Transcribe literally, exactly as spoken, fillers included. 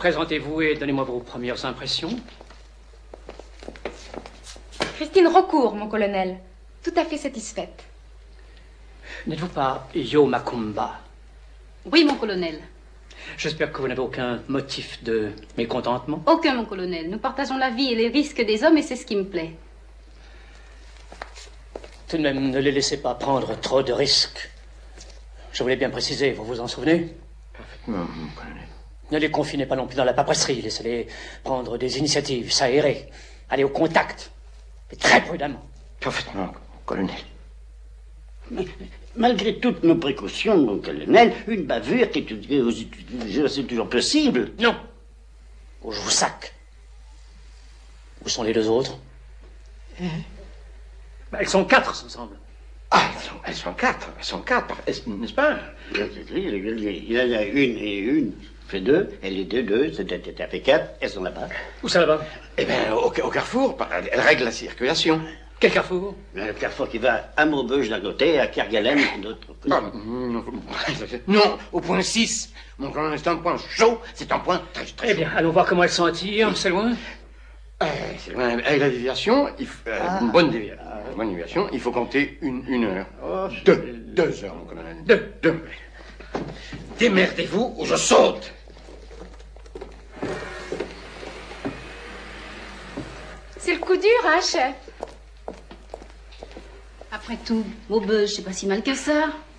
Présentez-vous et donnez-moi vos premières impressions. Christine Rocourt, mon colonel. Tout à fait satisfaite. N'êtes-vous pas Yo Macumba? Oui, mon colonel. J'espère que vous n'avez aucun motif de mécontentement. Aucun, mon colonel. Nous partageons la vie et les risques des hommes et c'est ce qui me plaît. Tout de même, ne les laissez pas prendre trop de risques. Je voulais bien préciser, vous vous en souvenez? Parfaitement, mon colonel. Ne les confinez pas non plus dans la paperasserie. Laissez-les prendre des initiatives, s'aérer, aller au contact. Mais très prudemment. Parfaitement, mon colonel. Mais, malgré toutes nos précautions, mon colonel, une bavure qui est, c'est toujours possible. Non. Ou je vous sac. Où sont les deux autres? euh... bah, Elles sont quatre, ensemble. Ah, elles sont, elles sont quatre. Elles sont quatre, n'est-ce pas? Il y en a une et une. Fait deux, et les deux, deux, ça fait quatre, elles sont là-bas. Où ça là-bas? Eh bien, au, au carrefour, elles règlent la circulation. Quel carrefour? Le carrefour qui va à Maubeuge d'un côté et à Kerguelen de l'autre côté. Ah, non, non, au point six. Mon colonel, c'est un point chaud, c'est un point très, très chaud. Eh bien, allons voir comment elles s'en tirent. C'est loin? euh, C'est loin. Avec la déviation, il faut, euh, ah. une, bonne déviation, ah. une bonne déviation, il faut compter une, une heure. Oh, deux, deux heures, mon colonel. Deux. Deux. Démerdez-vous ou je saute. C'est le coup dur, hein, chef? Après tout, Maubeuge, c'est pas si mal que ça.